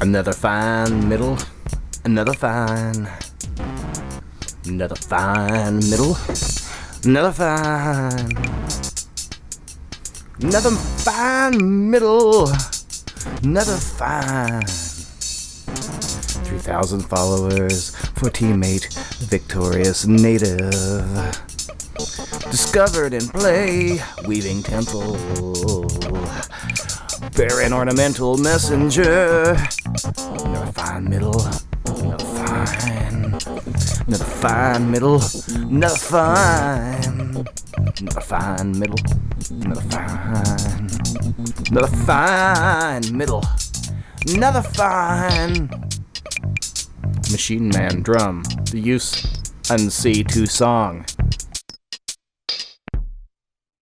Another fine middle, another fine middle, another fine middle, another fine 3,000 followers for teammate Victorious Native. Discovered in play, weaving temple, barren ornamental messenger. Another fine middle, another fine middle, another fine middle, another fine middle, another fine Machine Man drum, the Use and C2 song.